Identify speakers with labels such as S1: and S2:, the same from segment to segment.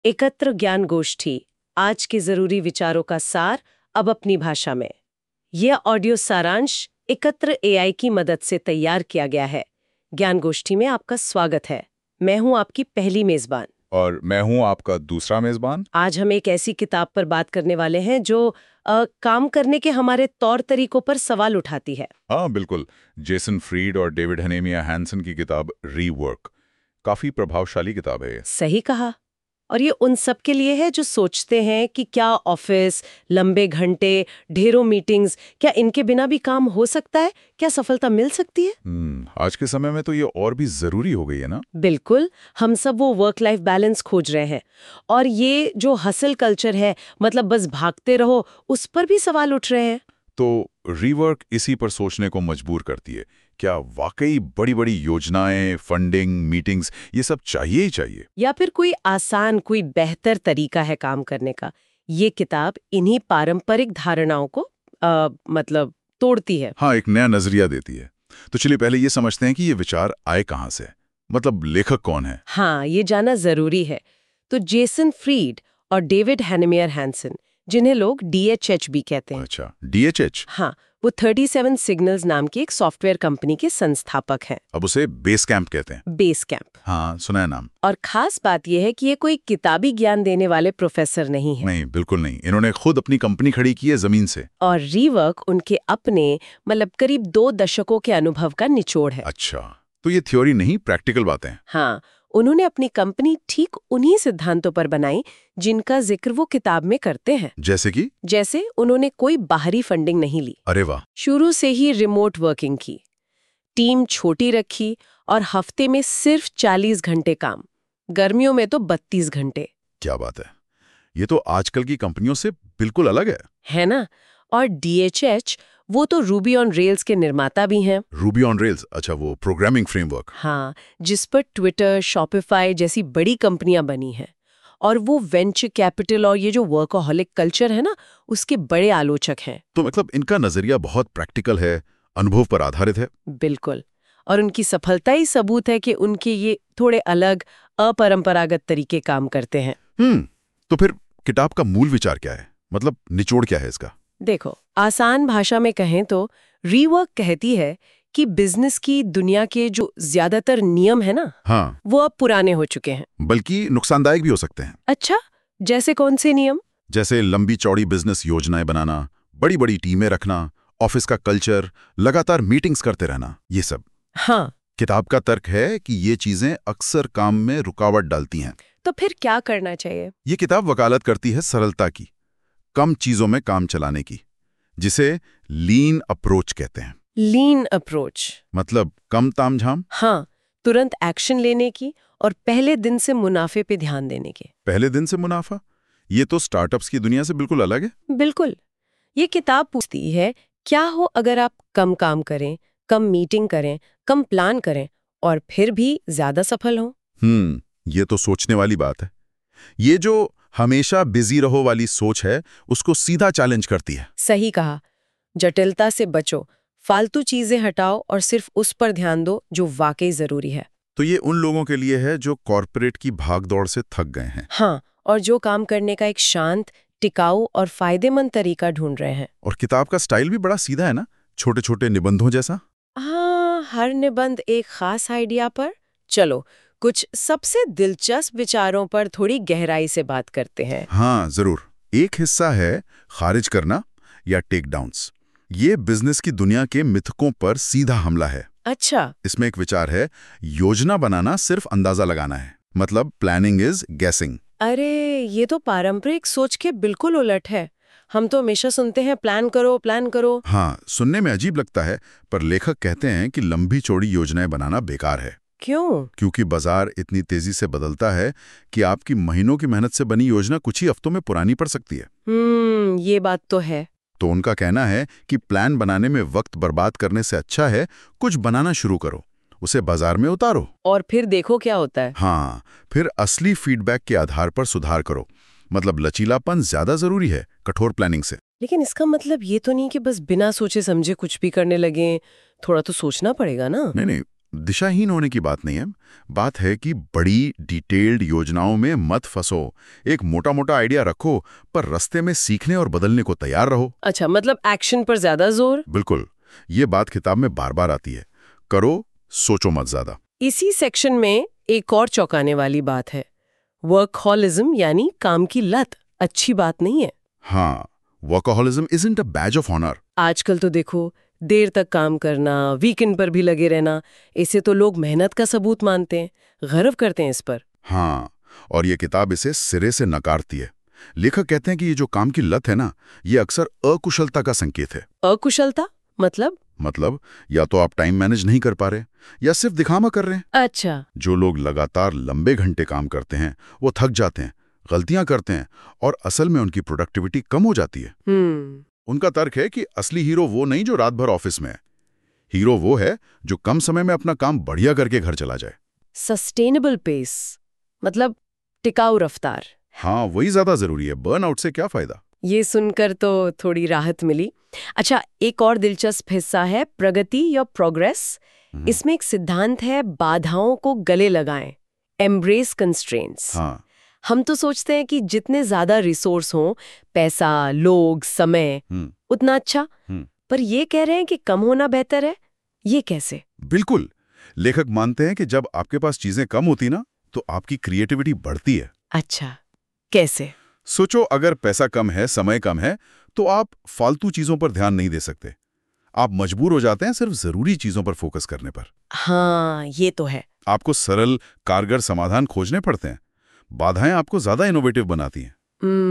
S1: एकत्र ज्ञान गोष्ठी, आज के जरूरी विचारों का सार अब अपनी भाषा में। यह ऑडियो सारांश एकत्र एआई की मदद से तैयार किया गया है। ज्ञान गोष्ठी में आपका स्वागत है। मैं हूं आपकी पहली मेजबान
S2: और मैं हूं आपका दूसरा मेजबान।
S1: आज हम एक ऐसी किताब पर बात करने वाले हैं जो काम करने के हमारे तौर तरीकों पर सवाल उठाती है।
S2: हाँ बिल्कुल, जेसन फ्रीड और डेविड हनेमिया हैंसन की किताब रीवर्क काफी प्रभावशाली किताब है ये।
S1: सही कहा। और ये उन सब के लिए है जो सोचते हैं कि क्या ऑफिस, लंबे घंटे, ढेरों मीटिंग्स, क्या इनके बिना भी काम हो सकता है? क्या सफलता मिल सकती है?
S2: आज के समय में तो ये और भी जरूरी हो गई है ना।
S1: बिल्कुल, हम सब वो वर्क लाइफ बैलेंस खोज रहे हैं और ये जो हसल कल्चर है, मतलब बस भागते रहो, उस पर भी सवाल उठ रहे हैं।
S2: तो रीवर्क इसी पर सोचने को मजबूर करती है। क्या वाकई बड़ी बड़ी योजनाएं, फंडिंग, मीटिंग्स ये सब चाहिए ही चाहिए,
S1: या फिर कोई आसान, कोई बेहतर तरीका है काम करने का? ये किताब इन्हीं पारंपरिक धारणाओं को मतलब तोड़ती है।
S2: हाँ एक नया नजरिया देती है। तो चलिए पहले ये समझते हैं कि ये विचार आए कहाँ से, मतलब लेखक कौन है।
S1: हाँ, ये जानना जरूरी है। तो जेसन फ्रीड और डेविड हैनेमियर हैंसन, जिन्हें लोग DHH भी कहते हैं।
S2: अच्छा, DHH।
S1: हाँ, वो 37 सिग्नल्स नाम की एक सॉफ्टवेयर कंपनी के संस्थापक हैं।
S2: अब उसे बेस कैंप कहते हैं।
S1: Basecamp.
S2: हाँ सुना है नाम।
S1: और खास बात यह है कि ये कोई किताबी ज्ञान देने वाले प्रोफेसर नहीं है।
S2: नहीं बिल्कुल नहीं, इन्होंने खुद अपनी कंपनी खड़ी की है जमीन से।
S1: और रीवर्क उनके अपने मतलब करीब 2 दशकों के अनुभव का निचोड़ है।
S2: अच्छा, तो ये थ्योरी नहीं, प्रैक्टिकल बातें।
S1: हाँ, उन्होंने अपनी कंपनी ठीक उन्हीं सिद्धांतों पर बनाई जिनका जिक्र वो किताब में करते हैं। जैसे उन्होंने कोई बाहरी फंडिंग नहीं ली।
S2: अरे वाह।
S1: शुरू से ही रिमोट वर्किंग की, टीम छोटी रखी और हफ्ते में सिर्फ 40 घंटे काम, गर्मियों में तो 32 घंटे।
S2: क्या बात है, ये तो आजकल की कंपनियों से बिल्कुल अलग है
S1: ना। और DHH वो तो रूबी ऑन रेल्स के निर्माता भी हैं।
S2: रूबी ऑन रेल्स, अच्छा वो प्रोग्रामिंग फ्रेमवर्क।
S1: हाँ, जिस पर ट्विटर, शॉपिफाई जैसी बड़ी कंपनियां बनी हैं। और वो वेंचर कैपिटल और ये जो वर्कहॉलिक कल्चर है ना, उसके बड़े आलोचक हैं।
S2: तो मतलब इनका नजरिया बहुत प्रैक्टिकल है, अनुभव पर आधारित है।
S1: बिल्कुल। और उनकी सफलता ही सबूत है कि उनके ये थोड़े अलग, अपरंपरागत तरीके काम करते हैं।
S2: तो फिर किताब का मूल विचार क्या है, मतलब निचोड़ क्या है इसका?
S1: देखो, आसान भाषा में कहें तो रीवर्क कहती है कि बिजनेस की दुनिया के जो ज्यादातर नियम है ना,
S2: हाँ,
S1: वो अब पुराने हो चुके हैं।
S2: बल्कि नुकसानदायक भी हो सकते हैं।
S1: अच्छा, जैसे कौन से नियम?
S2: जैसे लंबी चौड़ी बिजनेस योजनाएं बनाना, बड़ी बड़ी टीमें रखना, ऑफिस का कल्चर, लगातार मीटिंग्स करते रहना, ये सब।
S1: हाँ।
S2: किताब का तर्क है कि ये चीजें अक्सर काम में रुकावट डालती हैं।
S1: तो फिर क्या करना चाहिए?
S2: ये किताब वकालत करती है सरलता की, कम चीजों में काम चलाने की, जिसे लीन अप्रोच कहते हैं।
S1: लीन अप्रोच
S2: मतलब कम तामझाम।
S1: हाँ, तुरंत एक्शन लेने की और पहले दिन से मुनाफे पे ध्यान देने के।
S2: पहले दिन से मुनाफा, ये तो स्टार्टअप्स की दुनिया से बिल्कुल अलग है।
S1: बिल्कुल। ये किताब पूछती है, क्या हो अगर आप कम काम करें, कम मीटिंग करें, कम प्लान करें और फिर भी ज्यादा सफल हो?
S2: ये तो सोचने वाली बात है। ये जो हमेशा बिजी रहो वाली सोच है, उसको सीधा चैलेंज करती है।
S1: सही कहा। जटिलता से बचो, फालतू चीजें हटाओ और सिर्फ उस पर ध्यान दो जो वाकई जरूरी है।
S2: तो ये उन लोगों के लिए है जो कॉर्पोरेट की भागदौड़ से थक गए हैं।
S1: हाँ, और जो काम करने का एक शांत, टिकाऊ और फायदेमंद तरीका ढूंढ रहे हैं।
S2: और किताब का स्टाइल भी बड़ा सीधा है ना, छोटे छोटे निबंधों जैसा।
S1: हाँ, हर निबंध एक खास आइडिया पर। चलो, कुछ सबसे दिलचस्प विचारों पर थोड़ी गहराई से बात करते हैं।
S2: हाँ जरूर। एक हिस्सा है खारिज करना या टेक डाउन्स। ये बिजनेस की दुनिया के मिथकों पर सीधा हमला है।
S1: अच्छा।
S2: इसमें एक विचार है, योजना बनाना सिर्फ अंदाजा लगाना है, मतलब प्लानिंग इज गेसिंग।
S1: अरे, ये तो पारंपरिक सोच के बिल्कुल उलट है। हम तो हमेशा सुनते हैं प्लान करो, प्लान करो।
S2: हाँ, सुनने में अजीब लगता है, पर लेखक कहते हैं कि लंबी चौड़ी योजनाएं बनाना बेकार है।
S1: क्यों?
S2: क्योंकि बाजार इतनी तेजी से बदलता है कि आपकी महीनों की मेहनत से बनी योजना कुछ ही हफ्तों में पुरानी पड़ सकती है।
S1: ये बात तो है।
S2: तो उनका कहना है कि प्लान बनाने में वक्त बर्बाद करने से अच्छा है कुछ बनाना शुरू करो, उसे बाजार में उतारो
S1: और फिर देखो क्या होता है।
S2: हाँ, फिर असली फीडबैक के आधार पर सुधार करो। मतलब लचीलापन ज्यादा जरूरी है कठोर प्लानिंग से।
S1: लेकिन इसका मतलब ये तो नहीं कि बस बिना सोचे समझे कुछ भी करने लगे। थोड़ा तो सोचना पड़ेगा ना।
S2: नहीं, दिशाहीन होने की बात नहीं है, बात है कि बड़ी डिटेल्ड योजनाओं में मत फंसो। एक मोटा मोटा आइडिया रखो, पर रास्ते में सीखने और बदलने को तैयार रहो।
S1: अच्छा, मतलब एक्शन पर ज्यादा जोर।
S2: बिल्कुल, ये बात किताब में बार बार आती है। करो, सोचो मत ज्यादा।
S1: इसी सेक्शन में एक और चौंकाने वाली बात है, वर्कहॉलिज्म यानी काम की लत। अच्छी बात नहीं है।
S2: हाँ, workaholism isn't a badge of honour.
S1: आजकल तो देखो, देर तक काम करना, वीकेंड पर भी लगे रहना, इसे तो लोग मेहनत का सबूत मानते हैं, गर्व करते हैं इस पर।
S2: हाँ, और ये किताब इसे सिरे से नकारती है। लेखक कहते हैं कि ये जो काम की लत है ना, ये अक्सर अकुशलता का संकेत है।
S1: अकुशलता मतलब
S2: या तो आप टाइम मैनेज नहीं कर पा रहे, या सिर्फ दिखावा कर रहे हैं।
S1: अच्छा।
S2: जो लोग लगातार लंबे घंटे काम करते हैं, वो थक जाते हैं, गलतियां करते हैं, और असल में उनकी प्रोडक्टिविटी कम हो जाती है। उनका तर्क है कि असली हीरो वो नहीं जो रात भर ऑफिस में है। हीरो वो है जो कम समय में अपना काम बढ़िया करके घर चला जाए।
S1: सस्टेनेबल पेस मतलब टिकाऊ रफ्तार।
S2: हाँ, वही ज्यादा जरूरी है। बर्नआउट से क्या फायदा।
S1: ये सुनकर तो थोड़ी राहत मिली। अच्छा, एक और दिलचस्प हिस्सा है प्रगति या प्रोग्रेस। इसमें एक सिद्धांत है, बाधाओं को गले लगाएं, एम्ब्रेस कंस्ट्रेंट्स।
S2: हाँ,
S1: हम तो सोचते हैं कि जितने ज्यादा रिसोर्स हों, पैसा, लोग, समय, उतना अच्छा। पर ये कह रहे हैं कि कम होना बेहतर है। ये कैसे?
S2: बिल्कुल। लेखक मानते हैं कि जब आपके पास चीजें कम होती ना, तो आपकी क्रिएटिविटी बढ़ती है।
S1: अच्छा, कैसे?
S2: सोचो, अगर पैसा कम है, समय कम है, तो आप फालतू चीजों पर ध्यान नहीं दे सकते। आप मजबूर हो जाते हैं सिर्फ जरूरी चीजों पर फोकस करने पर।
S1: हाँ, ये तो है।
S2: आपको सरल, कारगर समाधान खोजने पड़ते हैं। बाधाएं आपको ज्यादा इनोवेटिव बनाती हैं।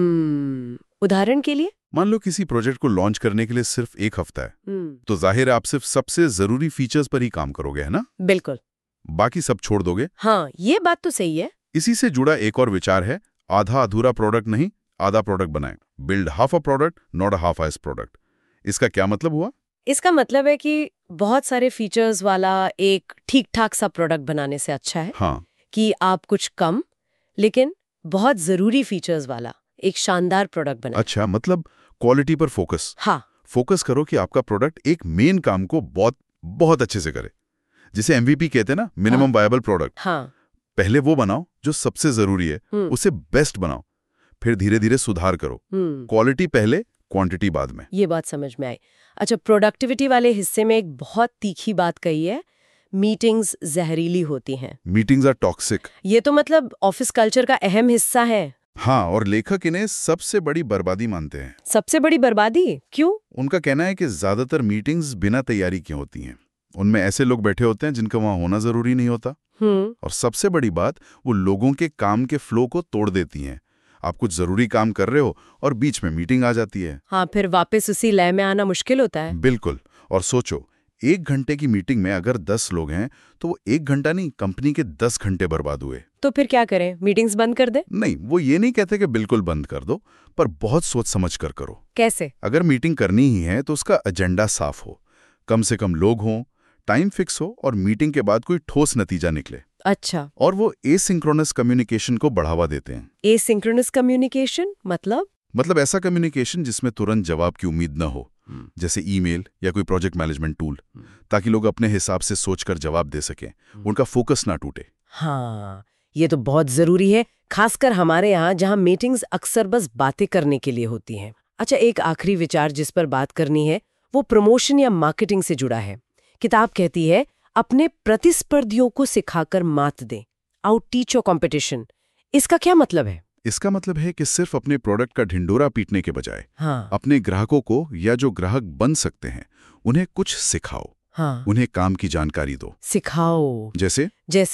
S1: उदाहरण के लिए?
S2: मान लो किसी प्रोजेक्ट को लॉन्च करने के लिए सिर्फ 1 हफ्ता है, तो जाहिर है आप सिर्फ सबसे जरूरी फीचर्स पर ही काम करोगे, है ना?
S1: बिल्कुल।
S2: बाकी सब छोड़ दोगे।
S1: हाँ, ये बात तो सही है।
S2: इसी से जुड़ा एक और विचार है, आधा अधूरा प्रोडक्ट नहीं, आधा प्रोडक्ट बनाएं। Build half a product, not a half assed product. इसका क्या मतलब हुआ?
S1: इसका मतलब है कि बहुत सारे फीचर्स वाला एक ठीक ठाक सा प्रोडक्ट बनाने से अच्छा है
S2: हाँ,
S1: कि आप कुछ कम लेकिन बहुत जरूरी फीचर्स वाला एक शानदार प्रोडक्ट बनाएं।
S2: अच्छा, मतलब क्वालिटी पर फोकस।
S1: हाँ,
S2: फोकस करो कि आपका प्रोडक्ट एक मेन काम को बहुत बहुत अच्छे से करे, जिसे एमवीपी कहते हैं ना, मिनिमम वायबल प्रोडक्ट।
S1: हाँ।
S2: पहले वो बनाओ जो सबसे जरूरी है, उसे बेस्ट बनाओ, फिर धीरे धीरे सुधार करो। क्वालिटी पहले, क्वांटिटी बाद में।
S1: ये बात समझ में आई। अच्छा, प्रोडक्टिविटी वाले हिस्से में एक बहुत तीखी बात कही है, मीटिंग्स जहरीली होती हैं।
S2: Meetings are toxic.
S1: ये तो मतलब ऑफिस कल्चर का अहम हिस्सा है।
S2: हाँ, और लेखक इन्हें सबसे बड़ी बर्बादी मानते हैं।
S1: सबसे बड़ी बर्बादी क्यों?
S2: उनका कहना है कि ज्यादातर मीटिंग्स बिना तैयारी के होती हैं। उनमें ऐसे लोग बैठे होते हैं जिनका वहां होना जरूरी नहीं होता। और सबसे बड़ी बात, वो लोगों के काम के फ्लो को तोड़ देती हैं। आप कुछ जरूरी काम कर रहे हो और बीच में मीटिंग आ जाती है।
S1: हाँ, फिर वापस उसी लय में आना मुश्किल होता है।
S2: बिल्कुल। और सोचो, 1 घंटे की मीटिंग में अगर 10 लोग हैं, तो वो 1 घंटा नहीं, कंपनी के 10 घंटे बर्बाद हुए।
S1: तो फिर क्या करें? मीटिंग्स बंद कर दे?
S2: नहीं, वो ये नहीं कहते कि बिल्कुल बंद कर दो, पर बहुत सोच समझ कर करो।
S1: कैसे?
S2: अगर मीटिंग करनी ही है तो उसका एजेंडा साफ हो, कम से कम लोग हों, टाइम फिक्स हो और मीटिंग के बाद कोई ठोस नतीजा निकले।
S1: अच्छा।
S2: और वो एसिंक्रोनस कम्युनिकेशन को बढ़ावा देते हैं।
S1: एसिंक्रोनस कम्युनिकेशन मतलब
S2: ऐसा कम्युनिकेशन जिसमें तुरंत जवाब की उम्मीद न हो, जैसे ईमेल या कोई प्रोजेक्ट मैनेजमेंट टूल, ताकि लोग अपने हिसाब से सोचकर जवाब दे सकें, उनका फोकस ना टूटे।
S1: हाँ, ये तो बहुत जरूरी है, खासकर हमारे यहाँ जहाँ मीटिंग्स अक्सर बस बातें करने के लिए होती हैं। अच्छा, एक आखिरी विचार जिस पर बात करनी है वो प्रमोशन या मार्केटिंग से जुड़ा है। किताब कहती है, अपने प्रतिस्पर्धियों को सिखाकर मात दें, आउट टीच योर कॉम्पिटिशन। इसका क्या मतलब है?
S2: इसका मतलब है कि सिर्फ अपने प्रोडक्ट का ढिंडोरा पीटने के बजाय अपने ग्राहकों को, या जो ग्राहक बन सकते हैं, उन्हें कुछ सिखाओ। उन्हें काम की जानकारी दो।
S1: सिखाओ?
S2: जैसे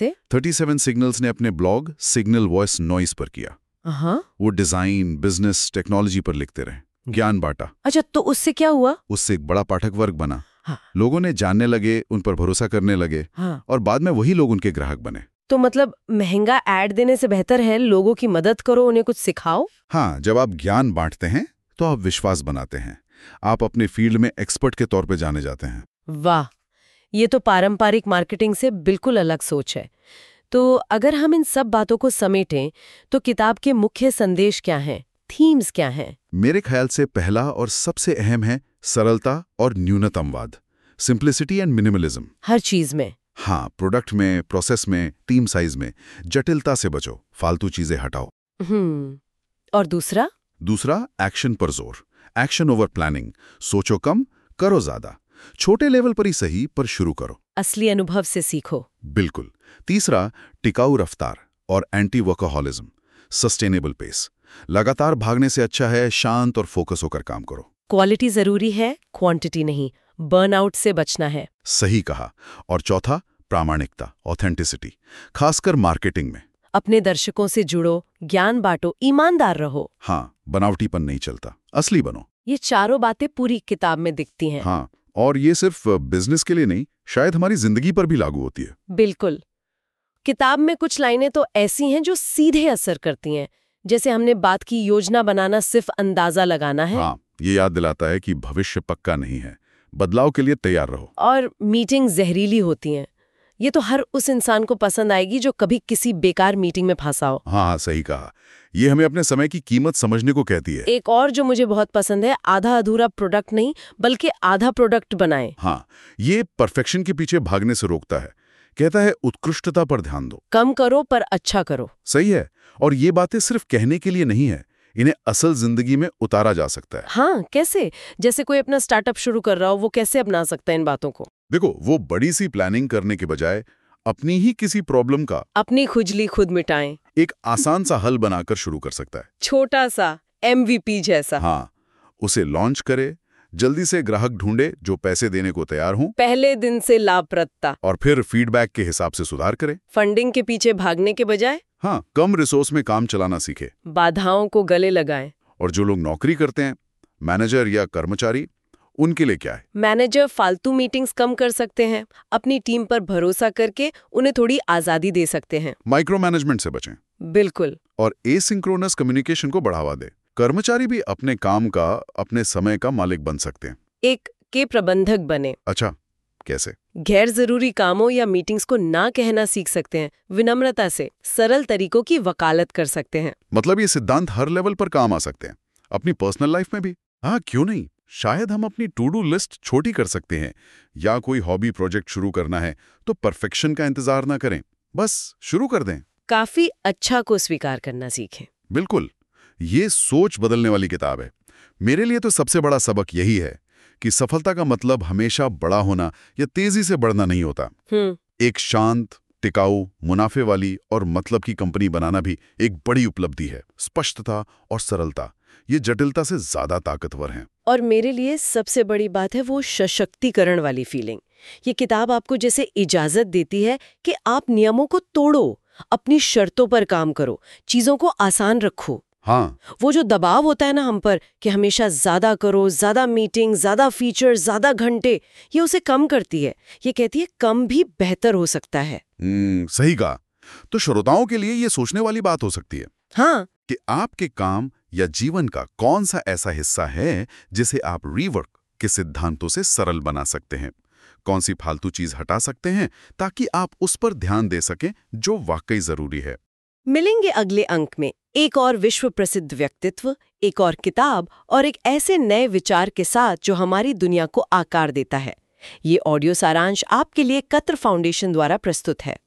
S2: 37 सिग्नल्स ने अपने ब्लॉग सिग्नल वॉइस नॉइस पर किया। वो डिजाइन, बिजनेस, टेक्नोलॉजी पर लिखते रहे, ज्ञान बांटा।
S1: अच्छा, तो उससे क्या हुआ?
S2: उससे एक बड़ा पाठक वर्ग बना। लोगों ने जानने लगे, उन पर भरोसा करने लगे, और बाद में वही लोग उनके ग्राहक बने।
S1: तो मतलब महंगा ऐड देने से बेहतर है लोगों की मदद करो, उन्हें कुछ सिखाओ।
S2: हाँ, जब आप ज्ञान बांटते हैं तो आप विश्वास बनाते हैं, आप अपने फील्ड में एक्सपर्ट के तौर पे जाने जाते हैं।
S1: वाह, ये तो पारंपरिक मार्केटिंग से बिल्कुल अलग सोच है। तो अगर हम इन सब बातों को समेटें तो किताब के मुख्य संदेश क्या हैं, थीम्स क्या हैं?
S2: मेरे ख्याल से पहला और सबसे अहम है सरलता और न्यूनतमवाद, सिंप्लिसिटी एंड मिनिमलिज्म।
S1: हर चीज में?
S2: हाँ, प्रोडक्ट में, प्रोसेस में, टीम साइज में जटिलता से बचो, फालतू चीजें हटाओ।
S1: और दूसरा?
S2: दूसरा, एक्शन पर जोर। Action over planning. सोचो कम, करो ज्यादा। छोटे लेवल पर ही सही, पर शुरू करो।
S1: असली अनुभव से सीखो।
S2: बिल्कुल। तीसरा, टिकाऊ रफ्तार और एंटी वर्कहोलिज्म, सस्टेनेबल पेस। लगातार भागने से अच्छा है शांत और फोकस होकर काम करो।
S1: क्वालिटी जरूरी है, क्वांटिटी नहीं। बर्नआउट से बचना है।
S2: सही कहा। और चौथा, प्रामाणिकता, ऑथेंटिसिटी, खासकर मार्केटिंग में।
S1: अपने दर्शकों से जुड़ो, ज्ञान बांटो, ईमानदार रहो।
S2: हाँ, बनावटीपन नहीं चलता, असली बनो।
S1: ये चारों बातें पूरी किताब में दिखती हैं।
S2: हाँ, और ये सिर्फ बिजनेस के लिए नहीं, शायद हमारी जिंदगी पर भी लागू होती है।
S1: बिल्कुल। किताब में कुछ लाइनें तो ऐसी हैं जो सीधे असर करती हैं, जैसे हमने बात की योजना बनाना सिर्फ अंदाजा लगाना है।
S2: हाँ, ये याद दिलाता है कि भविष्य पक्का नहीं है, बदलाव के लिए तैयार रहो।
S1: और मीटिंग जहरीली होती हैं, ये तो हर उस इंसान को पसंद आएगी जो कभी किसी बेकार मीटिंग में फंसा हो।
S2: हाँ, सही कहा। ये हमें अपने समय की कीमत समझने को कहती है।
S1: एक और जो मुझे बहुत पसंद है, आधा अधूरा प्रोडक्ट नहीं बल्कि आधा प्रोडक्ट बनाएं।
S2: हाँ, ये परफेक्शन के पीछे भागने से रोकता है। कहता है उत्कृष्टता पर ध्यान दो,
S1: कम करो पर अच्छा करो।
S2: सही है। और ये बातें सिर्फ कहने के लिए नहीं है, इन्हें असल जिंदगी में उतारा जा सकता है।
S1: हाँ, कैसे? जैसे कोई अपना स्टार्टअप शुरू कर रहा हो, वो कैसे अपना सकता है इन बातों को?
S2: देखो, वो बड़ी सी प्लानिंग करने के बजाय अपनी ही किसी प्रॉब्लम का
S1: अपनी खुजली खुद मिटाएं।
S2: एक आसान सा हल बनाकर शुरू कर सकता है।
S1: छोटा सा MVP जैसा।
S2: हाँ, उसे लॉन्च करे, जल्दी से ग्राहक ढूंढे जो पैसे देने को तैयार हों,
S1: पहले दिन से लाभप्रदता,
S2: और फिर फीडबैक के हिसाब से सुधार करे।
S1: फंडिंग के पीछे भागने के बजाय
S2: हाँ, कम रिसोर्स में काम चलाना सीखे।
S1: बाधाओं को गले लगाएं।
S2: और जो लोग नौकरी करते हैं, मैनेजर या कर्मचारी, उनके लिए क्या है?
S1: मैनेजर फालतू मीटिंग्स कम कर सकते हैं, अपनी टीम पर भरोसा करके उन्हें थोड़ी आजादी दे सकते हैं।
S2: माइक्रो मैनेजमेंट से बचें।
S1: बिल्कुल।
S2: और एसिंक्रोनस कम्युनिकेशन को बढ़ावा दे। कर्मचारी भी अपने काम का, अपने समय का मालिक बन सकते हैं।
S1: एक के प्रबंधक बने।
S2: अच्छा, कैसे?
S1: गैर जरूरी कामों या मीटिंग्स को ना कहना सीख सकते हैं। विनम्रता से सरल तरीकों की वकालत कर सकते हैं।
S2: मतलब ये सिद्धांत हर लेवल पर काम आ सकते हैं, अपनी पर्सनल लाइफ में भी। हाँ, क्यों नहीं। शायद हम अपनी टू डू लिस्ट छोटी कर सकते हैं, या कोई हॉबी प्रोजेक्ट शुरू करना है तो परफेक्शन का इंतजार ना करें, बस शुरू कर दें।
S1: काफी अच्छा को स्वीकार करना सीखें।
S2: बिल्कुल, ये सोच बदलने वाली किताब है। मेरे लिए तो सबसे बड़ा सबक यही है कि सफलता का मतलब हमेशा बड़ा होना या तेजी से बढ़ना नहीं होता। एक शांत, टिकाऊ, मुनाफे वाली और मतलब की कंपनी बनाना भी एक बड़ी उपलब्धि है। स्पष्टता और सरलता, ये जटिलता से ज्यादा ताकतवर हैं।
S1: और मेरे लिए सबसे बड़ी बात है वो सशक्तिकरण वाली फीलिंग। ये किताब आपको जैसे इजाजत देती है कि आप नियमों को तोड़ो, अपनी शर्तों पर काम करो, चीजों को आसान रखो।
S2: हाँ,
S1: वो जो दबाव होता है ना हम पर कि हमेशा ज्यादा करो, ज्यादा मीटिंग, ज्यादा फीचर, ज्यादा घंटे, ये उसे कम करती है। ये कहती है कम भी बेहतर हो सकता है।
S2: सही कहा। तो श्रोताओं के लिए ये सोचने वाली बात हो सकती है,
S1: हाँ,
S2: कि आपके काम या जीवन का कौन सा ऐसा हिस्सा है जिसे आप रीवर्क के सिद्धांतों से सरल बना सकते हैं। कौन सी फालतू चीज हटा सकते हैं ताकि आप उस पर ध्यान दे सकें जो वाकई जरूरी है।
S1: मिलेंगे अगले अंक में एक और विश्व प्रसिद्ध व्यक्तित्व, एक और किताब और एक ऐसे नए विचार के साथ जो हमारी दुनिया को आकार देता है। ये ऑडियो सारांश आपके लिए कत्र फाउंडेशन द्वारा प्रस्तुत है।